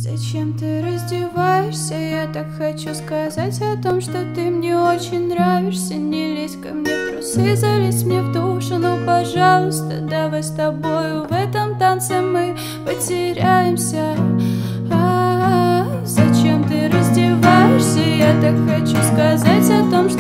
Зачем ты раздеваешься? Я так хочу сказать о том, что ты мне очень нравишься. Не лезь ко мне в трусы, залезь мне в душу. Ну, пожалуйста, давай с тобою в этом танце мы потеряемся. Зачем ты раздеваешься? Я так хочу сказать о том,